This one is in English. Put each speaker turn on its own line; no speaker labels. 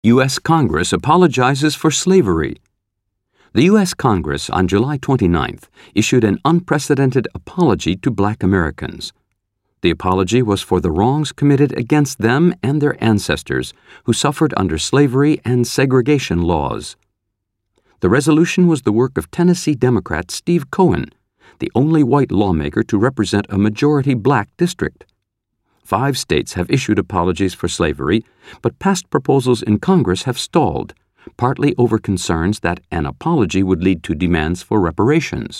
U.S. Congress apologizes for slavery. The U.S. Congress on July 29th issued an unprecedented apology to Black Americans. The apology was for the wrongs committed against them and their ancestors who suffered under slavery and segregation laws. The resolution was the work of Tennessee Democrat Steve Cohen, the only white lawmaker to represent a majority Black district. 5 states have issued apologies for slavery, but past proposals in Congress have stalled, partly over concerns that an apology would lead to demands for reparations.